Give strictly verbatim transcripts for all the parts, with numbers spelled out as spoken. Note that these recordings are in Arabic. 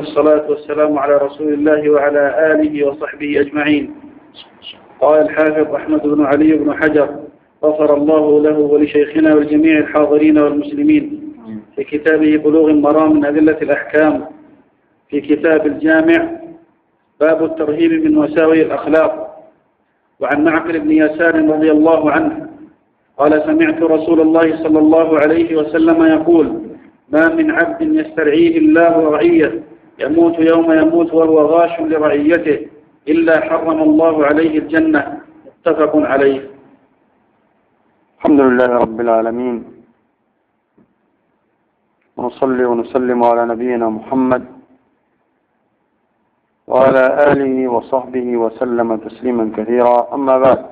والصلاة والسلام على رسول الله وعلى آله وصحبه أجمعين. قال الحافظ أحمد بن علي بن حجر غفر الله له ولشيخنا والجميع الحاضرين والمسلمين في كتابه بلوغ المرام من أدلة الأحكام في كتاب الجامع باب الترهيب من مساوئ الأخلاق. وعن معقل بن يسار رضي الله عنه قال سمعت رسول الله صلى الله عليه وسلم يقول ما من عبد يسترعيه الله رعية يموت يوم يموت وهو غاش لرعيته إلا حرم الله عليه الجنة. متفق عليه. الحمد لله رب العالمين، ونصلي ونسلم على نبينا محمد وعلى آله وصحبه وسلم تسليما كثيرا. أما بعد،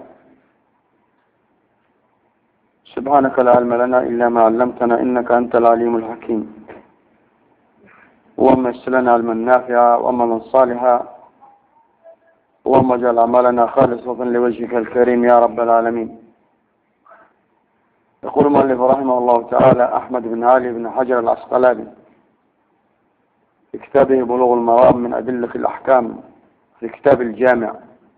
سبحانك لا علم لنا إلا ما علمتنا إنك أنت العليم الحكيم. اللهم يسر لنا علما نافعا وعملا صالحا، اللهم اجعل أعمالنا خالصة لوجهك الكريم يا رب العالمين. يقول المؤلف رحمه الله تعالى أحمد بن علي بن حجر العسقلاني في كتابه بلوغ المرام من أدلة الأحكام في كتاب الجامع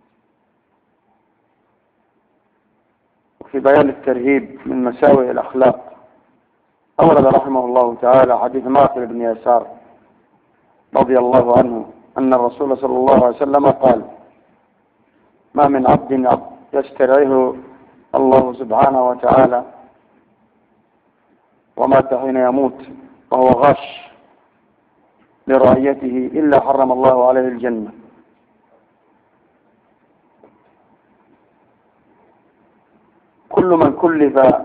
في بيان الترهيب من مساوئ الأخلاق، أورد رحمه الله تعالى حديث معقل بن يسار رضي الله عنه أن الرسول صلى الله عليه وسلم قال ما من عبد يسترعيه الله سبحانه وتعالى ومات حين يموت وهو غاش لرعيته إلا حرم الله عليه الجنة. كل من كلف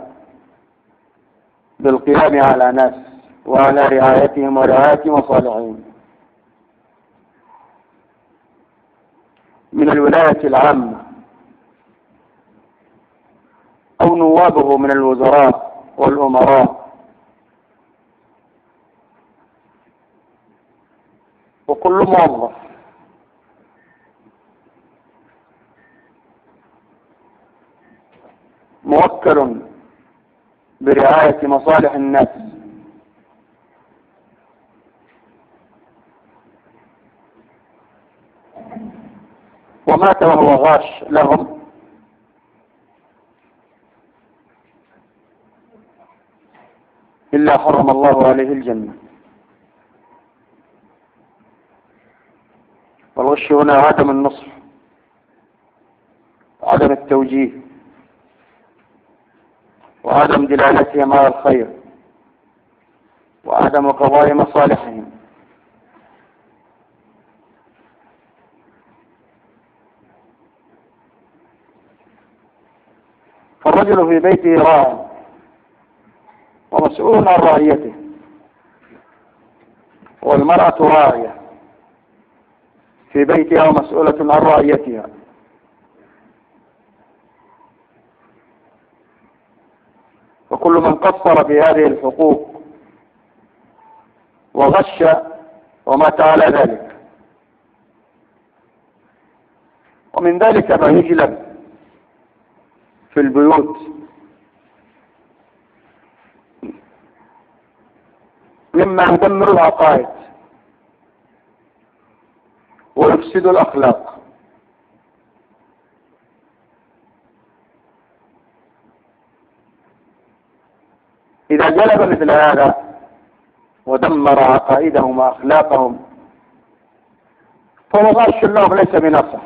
بالقيام على ناس وعلى رعايتهم ورعاية مصالحهم من الولاية العامة أو نوابه من الوزراء والأمراء وكل موظف موكل برعاية مصالح الناس ومات وهو غاش لهم إلا حرم الله عليه الجنة. والغش هنا عدم النصح وعدم التوجيه وعدم دلالتهم على الخير وعدم قضاء مصالحهم. فالرجل في بيته راع ومسؤول عن رعيته، والمرأة راعية في بيتها ومسؤولة عن رعيتها. وكل من قصر في هذه الحقوق وغش ومات على ذلك. ومن ذلك ما يجلب في البيوت مما يدمر العقائد ويفسد الأخلاق. إذا جلب مثل هذا ودمر عقائدهم وأخلاقهم فهو غاش لهم ليس بنصح.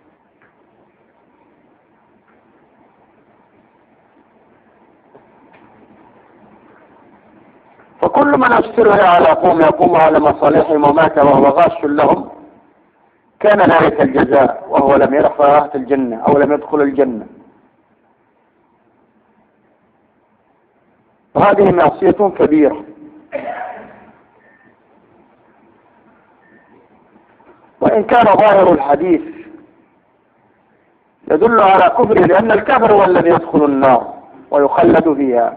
فكل من يسترها على قوم يقوم على مصالحهم ومات وهو غاش لهم كان ذلك الجزاء وهو لم يرح رائحة الجنة أو لم يدخل الجنة. وهذه معصية كبيرة، وإن كان ظاهر الحديث يدل على كفره، لأن الكافر هو الذي يدخل النار ويخلد فيها.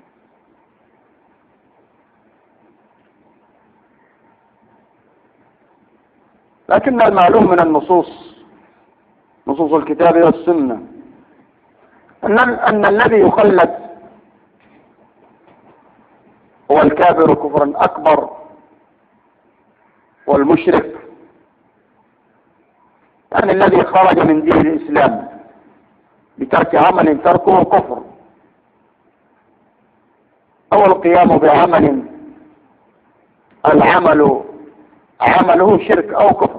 لكن المعلوم من النصوص نصوص الكتاب والسنة أن, أن الذي يخلد هو الكافر كفرا أكبر والمشرك، يعني الذي خرج من دين الإسلام بترك عمل تركه كفر، أو القيام بعمل العمل عمله شرك أو كفر.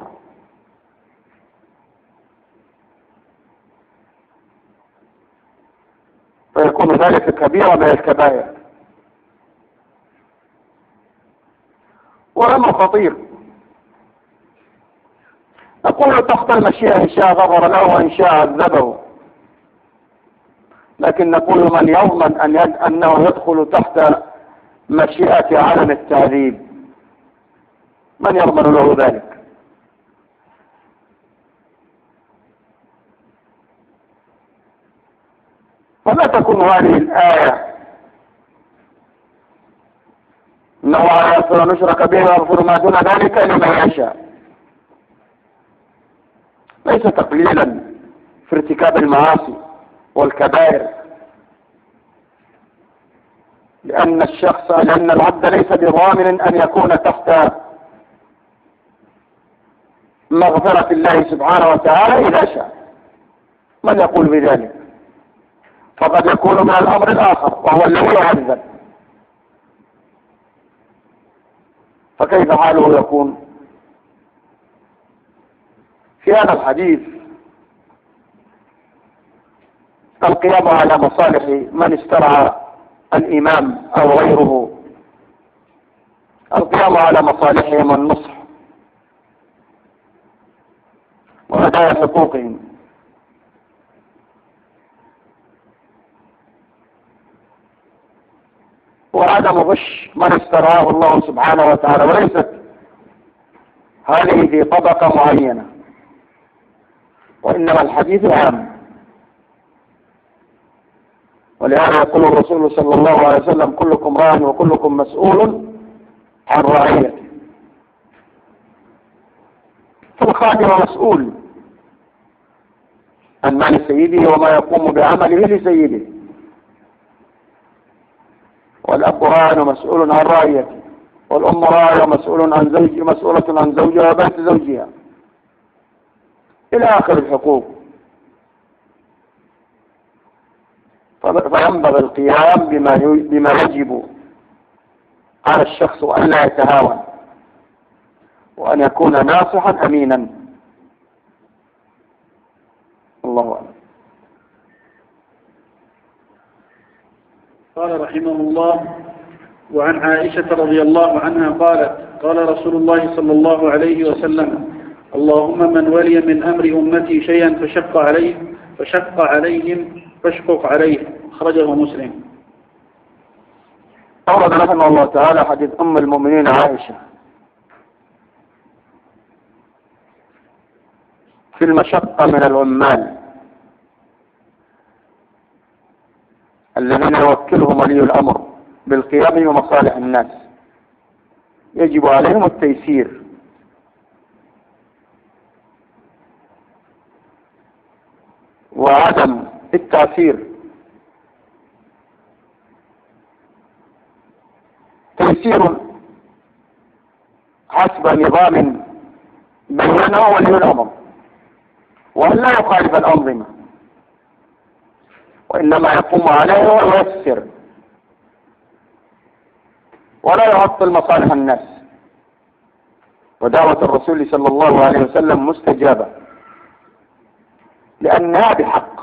فيكون ذلك كبيرة من الكبائر وأمر خطير. نقول تحت المشيئة إن شاء غفر له وإن شاء عذبه، لكن نقول من يضمن أن يد أنه يدخل تحت مشيئة عدم التعذيب؟ من يضمن له ذلك؟ فلا تكون هذه الآية إنه لا يغفر أن يشرك به ويغفر ما دون ذلك لمن يشاء، ليس تقليلا في ارتكاب المعاصي والكبائر، لأن الشخص لأن العبد ليس بضامن أن يكون تحت مغفرة الله سبحانه وتعالى إذا شاء. من يقول بذلك؟ فقد يكون من الأمر الآخر وهو الذي يعذب، فكيف حاله يكون؟ في هذا الحديث القيام على مصالح من استرعى الإمام أو غيره، القيام على مصالحهم والنصح وأداء حقوقهم، وعدم غش من استرعاه الله سبحانه وتعالى، وليست هذه في طبقة معينة، وإنما الحديث عام. ولهذا يقول الرسول صلى الله عليه وسلم: كلكم راع وكلكم مسؤول عن رعيته. فالخادم مسؤول عن مال سيده وما يقوم بعمله لسيده، والأب راع ومسؤول عن رعيته، والأم راع ومسؤول عن زوج مسؤولة عن زوجها وبنت زوجها إلى آخر الحقوق. فينبغي القيام بما بما يجب على الشخص، وأن لا يتهاون، وأن يكون ناصحا أمينا. الله أعلم. قال رحمه الله: وعن عائشة رضي الله عنها قالت: قال رسول الله صلى الله عليه وسلم: اللهم من ولي من أمر أمتي شيئا فشق عليه فشق عليهم فاشقق عليه. أخرجه مسلم. أورد رحمه الله تعالى حديث أم المؤمنين عائشة في المشقة من العمال الذين يوكلهم ولي الأمر بالقيام بمصالح الناس، يجب عليهم التيسير وعدم التأثير. تيسير حسب نظام بينه ولي الأمر، وأن لا يخالف الأنظمة، وإنما يقوم عليه وييسر ولا يعطل مصالح الناس. ودعوة الرسول صلى الله عليه وسلم مستجابة لأنها بحق،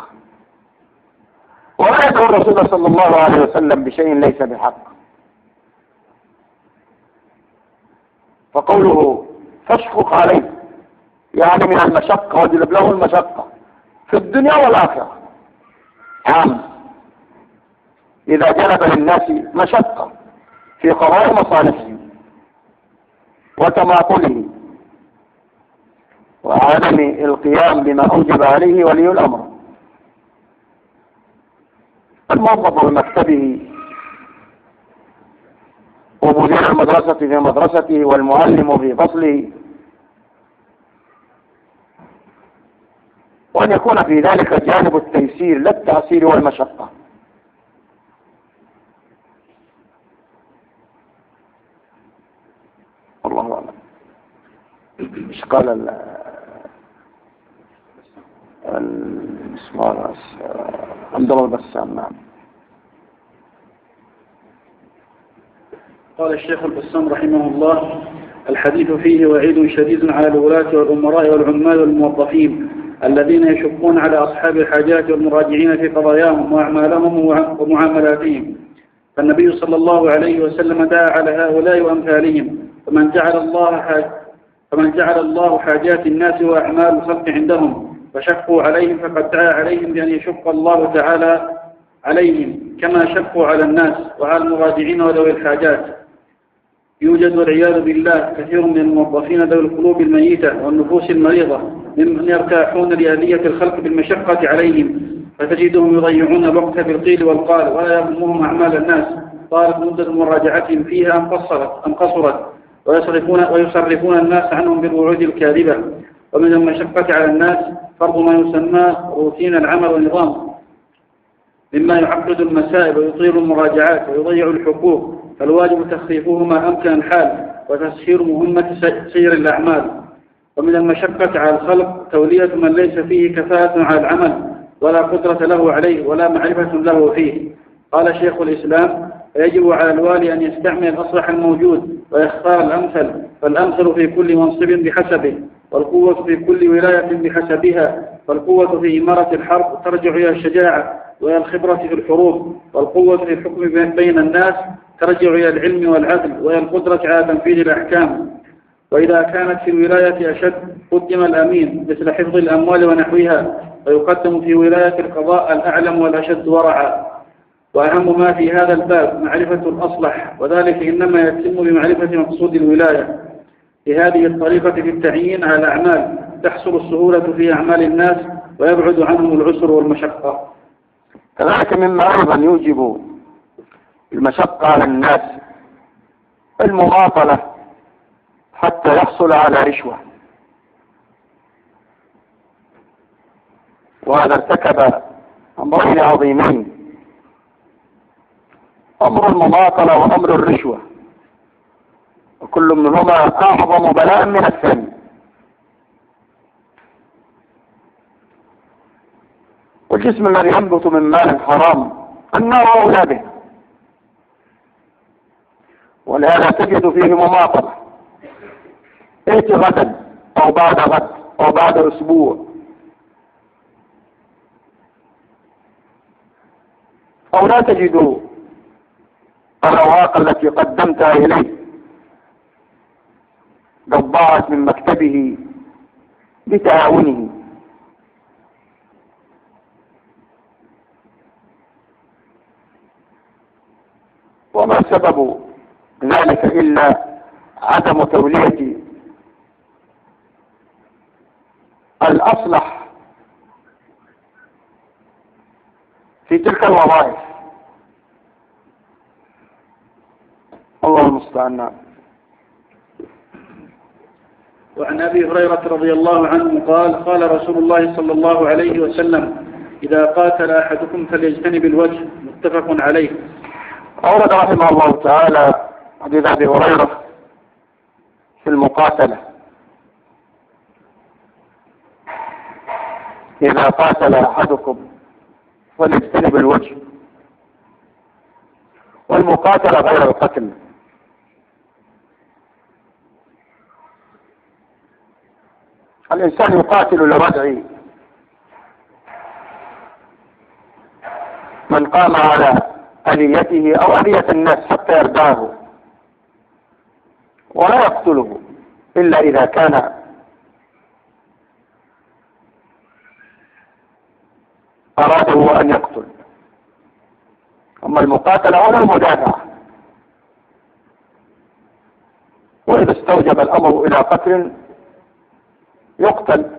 ولا يدعو الرسول صلى الله عليه وسلم بشيء ليس بحق. فقوله فاشقق عليه يعني من المشقة، واجلب له المشقة في الدنيا والآخرة عام، إذا جلب للناس مشقة في قضاء مصالحهم وتماطله وعدم القيام بما أوجب عليه ولي الأمر. الموظف بمكتبه ومدير المدرسة في مدرسته والمعلم في فصله، وأن يكون في ذلك جانب التيسير لا التعسير والمشقة. الله أعلم. ايش قال ال اسمه عبد الله البسام. نعم. قال الشيخ البسام رحمه الله: الحديث فيه وعيد شديد على الولاة والأمراء والعمال والموظفين الذين يشقون على أصحاب الحاجات والمراجعين في قضاياهم وأعمالهم ومعاملاتهم. فالنبي صلى الله عليه وسلم دعا على هؤلاء وأمثالهم، فمن جعل الله حاج فمن جعل الله حاجات الناس وأعمال الخلق عندهم فشقوا عليهم فقد دعا عليهم بأن يشق الله تعالى عليهم كما شقوا على الناس وعلى المراجعين وذوي الحاجات. يوجد والعياذ بالله كثير من الموظفين ذوي القلوب الميتة والنفوس المريضة ممن يرتاحون لآلية الخلق بالمشقة عليهم، فتجدهم يضيعون الوقت بالقيل والقال ولا يهمهم أعمال الناس طالت مدة مراجعتهم فيها أم قصرت أم قصرت ويصرفون ويصرفون الناس عنهم بالوعود الكاذبة. ومن المشقة على الناس فرض ما يسمى روتين العمل والنظام مما يعقد المسائل ويطيل المراجعات ويضيع الحقوق، فالواجب تخفيفه ما أمكن الحال وتسهيل مهمة سير الأعمال. ومن المشقة على الخلق تولية من ليس فيه كفاءة على العمل ولا قدرة له عليه ولا معرفة له فيه. قال شيخ الإسلام: يجب على الوالي أن يستعمل الأصلح الموجود ويختار الأمثل، فالأمثل في كل منصب بحسبه، والقوة في كل ولاية بحسبها، فالقوة في إمارة الحرب ترجع إلى الشجاعة وإلى الخبرة في الحروب، والقوة في الحكم بين الناس ترجع إلى العلم والعدل وإلى القدرة على تنفيذ الأحكام. وإذا كانت في الولاية أشد قدم الأمين مثل حفظ الأموال ونحوها، ويقدم في ولاية القضاء الأعلم والأشد ورعا. وأهم ما في هذا الباب معرفة الأصلح، وذلك إنما يتم بمعرفة مقصود الولاية. بهذه الطريقة في التعيين على الأعمال تحصل السهولة في أعمال الناس ويبعد عنهم العسر والمشقة. كذلك مما أيضا يوجب المشقة على الناس المماطلة حتى يحصل على رشوة، وهذا ارتكب أمرين عظيمين: أمر المماطلة وأمر الرشوة، وكل منهما أعظم بلاء من الثاني. والجسم الذي ينبت من مال حرام النار أولى به، ولهذا تجد فيه مماطلة: ائت غدا أو بعد غد أو بعد أسبوع، أو لا تجد الرواق التي قدمتها إليه قد ضاعت من مكتبه بتعاونه. وما سبب ذلك إلا عدم تولية الأصلح في تلك الوظائف. الله المستعان. وعن أبي هريرة رضي الله عنه قال: قال رسول الله صلى الله عليه وسلم: إذا قاتل أحدكم فليجتنب الوجه. متفق عليه. أورد رحمه الله تعالى حديث أبي هريرة في المقاتلة: إذا قاتل أحدكم فليجتنب الوجه. والمقاتلة غير القتل. الإنسان يقاتل لردع من قام على آليته أو آلية الناس حتى يرداه، ولا يقتله إلا إذا كان أراده أن يقتل. أما المقاتلة ولا المدافعة، وإذا استوجب الأمر إلى قتل يقتل.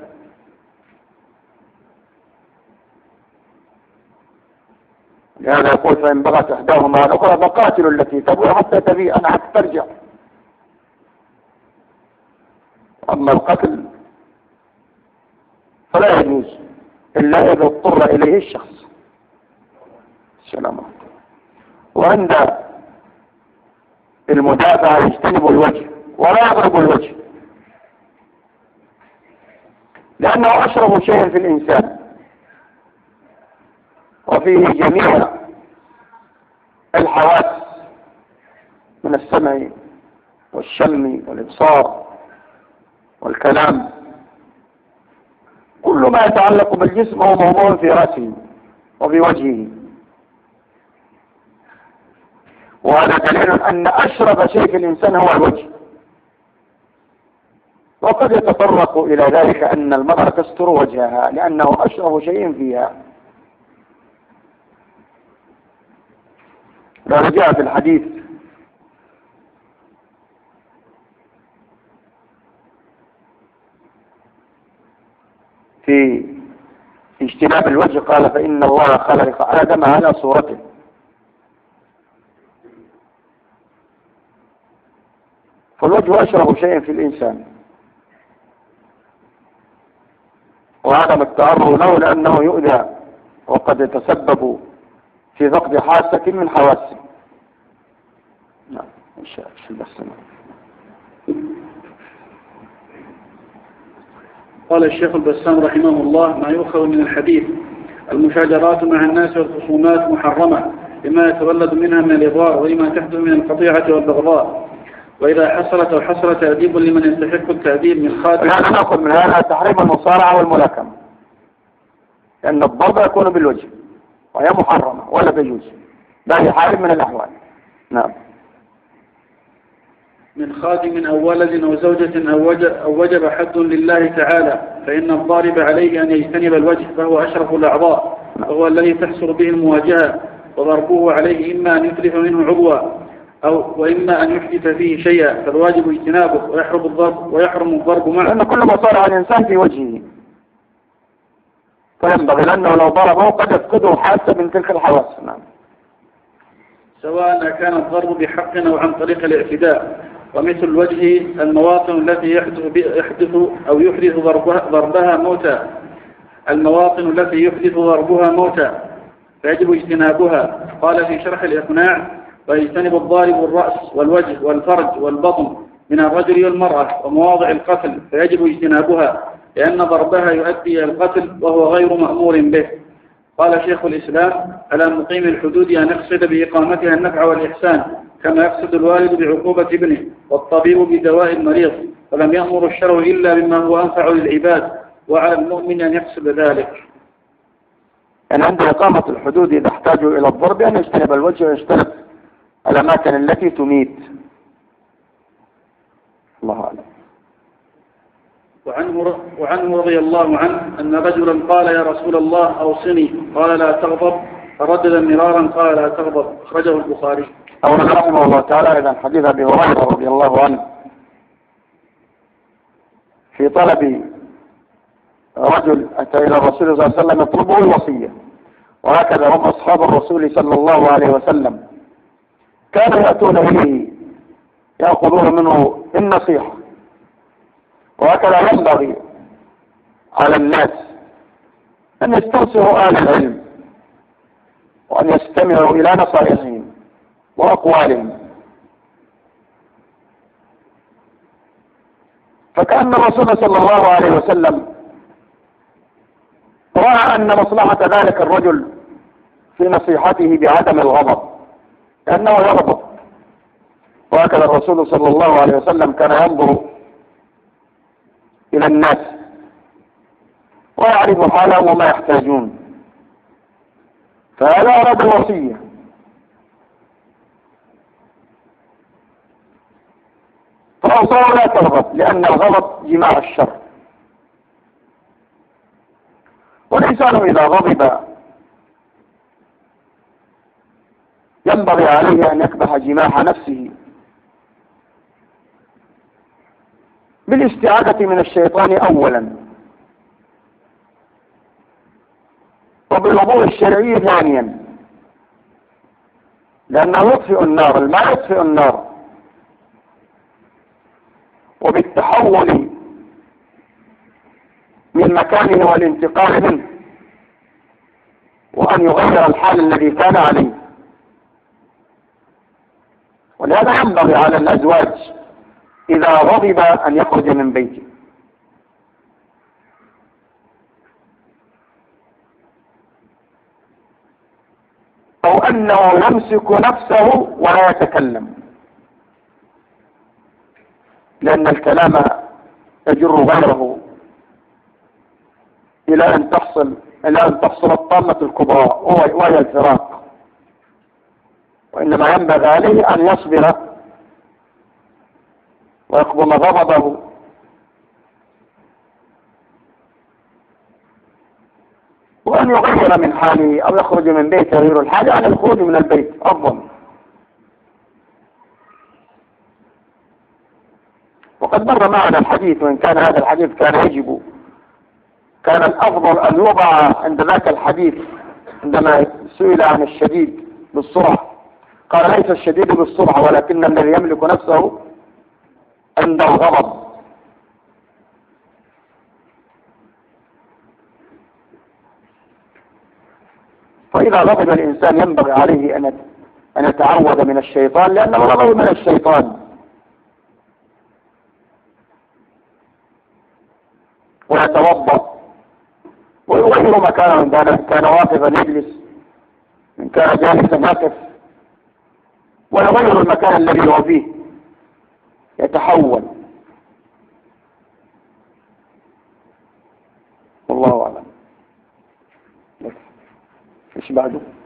لهذا يقول: فإن بغت إحداهما على الأخرى فقاتلوا التي تبغي حتى تبيء أن حتى ترجع. أما القتل فلا يجوز إلا إذا اضطر إليه الشخص. السلام عليكم. وعند المدافع يجتنب الوجه ولا يضرب الوجه، لأنه أشرف شيء في الإنسان، وفيه جميع الحواس من السمع والشم والإبصار والكلام. كل ما يتعلق بالجسم هو موضوع في رأسه وفي وجهه، وهذا دليل أن أشرف شيء في الإنسان هو الوجه. وقد يتطرق إلى ذلك أن المرأة تستر وجهها لأنه أشرف شيء فيها. لو جاء في الحديث في اجتناب الوجه قال فإن الله خلق آدم على صورته، فالوجه أشرف شيء في الإنسان، وعدم التعرض له لأنه يؤذى وقد يتسبب في فقد حاسة من حواسه. نعم إن شاء الله. قال الشيخ البسام رحمه الله: ما يؤخذ من الحديث: المشاجرات مع الناس والخصومات محرمة لما يتولد منها من الإضرار ولما تحدث من القطيعة والبغضاء، وإذا حصلت أو حصل تأديب لمن يستحق التأديب من خادم. لا نأخذ من هذا تحريم المصارعة والملاكمة، لأن الضرب يكون بالوجه وهي محرمة ولا تجوز لا حال من الأحوال. نعم. من خادم أو ولد أو زوجة أو وجب حد لله تعالى، فإن الضارب عليه أن يجتنب الوجه فهو أشرف الأعضاء، وهو الذي تحصل به المواجهة، وضربه عليه إما أن يتلف منه عضوا أو وإما أن يحدث فيه شيئا، فالواجب اجتنابه ويحرم الضرب ويحرم الضرب معه، لأن كل ما صار على الإنسان في وجهه، فينبغي لأنه لو ضربه قد يفقده حاسة من تلك الحواس. نعم. سواء كان الضرب بحق أو عن طريق الاعتداء. ومثل الوجه المواطن التي يحدث, يحدث أو يحدث ضربها, ضربها موتا المواطن التي يحدث ضربها موتا فيجب اجتنابها. قال في شرح الإقناع: ويجتنب الضارب الرأس والوجه والفرج والبطن من الرجل والمرأة ومواضع القتل، فيجب اجتنابها لأن ضربها يؤدي إلى القتل وهو غير مأمور به. قال شيخ الإسلام: على مقيم الحدود أن يقصد بإقامتها النفع والإحسان، كما يقصد الوالد بعقوبة ابنه والطبيب بدواء المريض، ولم يأمر الشرع إلا بما هو أنفع للعباد، وعلى المؤمن أن يقصد ذلك. يعني عند إقامة الحدود إذا احتاجوا إلى الضرب أن يجتنب الوجه ويجتنب الأماكن التي تميت. الله أعلم. وعنه, وعنه رضي الله عنه أن رجلا قال: يا رسول الله أوصني، قال: لا تغضب، فردد مرارا قال: لا تغضب. أخرجه البخاري. أولا رحمه الله تعالى إذا حديث أبي هريرة رضي الله عنه في طلب رجل أتى إلى الرسول صلى الله عليه وسلم يطلبه الوصية، وهكذا هم أصحاب الرسول صلى الله عليه وسلم كانوا يأتون إليه يأخذون منه النصيحة، وهكذا ينبغي على الناس أن يستنصروا أهل العلم وأن يستمعوا إلى نصائحهم وأقوالهم. فكأن الرسول صلى الله عليه وسلم رأى أن مصلحة ذلك الرجل في نصيحته بعدم الغضب، لأنه يغضب، وهكذا الرسول صلى الله عليه وسلم كان ينظر إلى الناس ويعرف حالهم وما يحتاجون، فهذا أراد الوصية. فأوصاه لا تغضب لأن الغضب جماع الشر، والإنسان إذا غضب ينبغي عليه أن يكبح جماح نفسه بالاستعاذة من الشيطان أولا، وبالوضوء الشرعي ثانيا، لأنه يطفئ النار، الماء يطفئ النار، وبالتحول من مكانه والانتقال منه، وأن يغير الحال الذي كان عليه. ولهذا ينبغي على الأزواج إذا غضب أن يخرج من بيته كأنه يمسك نفسه ولا يتكلم، لأن الكلام يجر غيره إلى أن تحصل إلى أن تحصل الطامة الكبرى وهي الفراق. وإنما ينبغي عليه أن يصبر ويقبل غضبه وأن يغير من حاله أو يخرج من بيته تغيير الحال عن الخروج من البيت أفضل. وقد مر معنا الحديث، وإن كان هذا الحديث كان يجب كان الأفضل أن يوضع عند ذاك الحديث عندما سئل عن الشديد بالسرعة قال ليس الشديد بالسرعة ولكن الذي يملك نفسه عند الغضب. فإذا غضب الإنسان ينبغي عليه أن أن يتعوذ من الشيطان، لأن الغضب من الشيطان، ويتوضأ ويغير مكانه، إن كان واقفا يجلس، إن كان جالسا يقف، ويغير المكان الذي هو فيه، يتحول. والله أعلم. ايش بعده؟